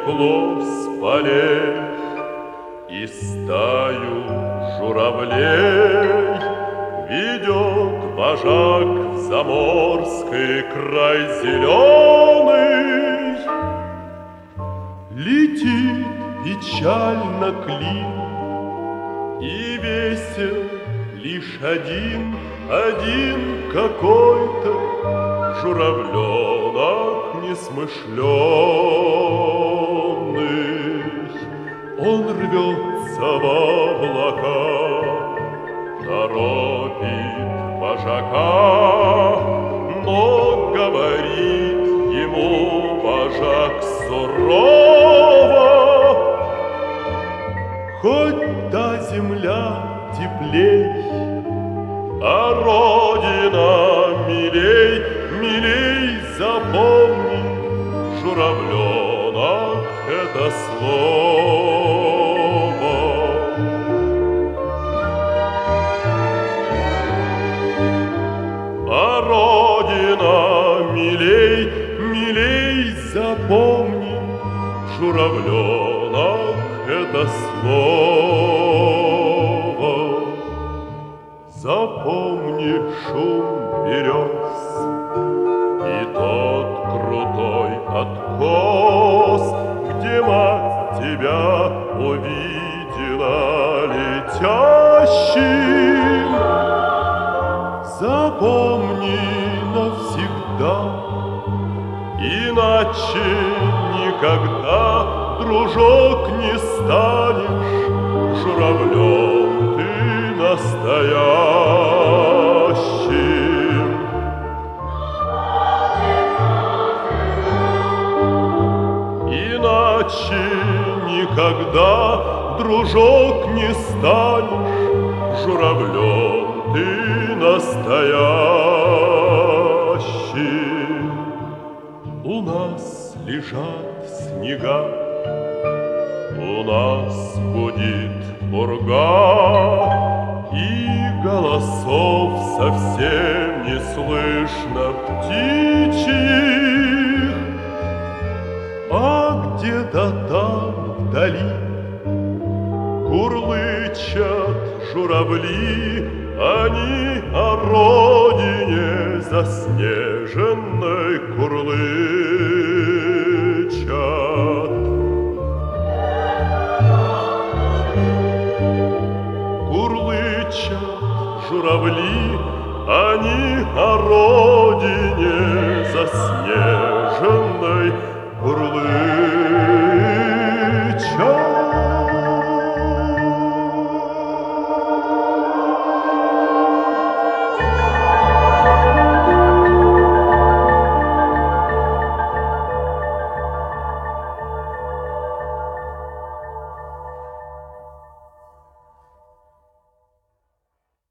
стекло с полей и стаю журавлей ведет вожак в заморский край зеленый. Летит печально клин, и весел лишь один какой-то журавленок несмышленый. Он рвется в облака, торопит вожака, но говорит ему вожак сурово: хоть та земля теплей, а родина милей, милей, запомни, журавленок, это слово. А родина милей, милей, запомни, журавленок, это слово. Запомни шум берез и тот крутой откос, где мать тебя увидела летящим. Запомни навсегда, иначе никогда, дружок, не станешь журавлем ты настоящим. Иначе никогда, дружок, не станешь журавлем ты настоящим. У нас лежат снега, у нас гудит пурга, и голосов совсем не слышно птичьих. А где-то там вдали курлычат журавли, они о родине заснеженной курлычат. Курлычат журавли, они о родине заснеженной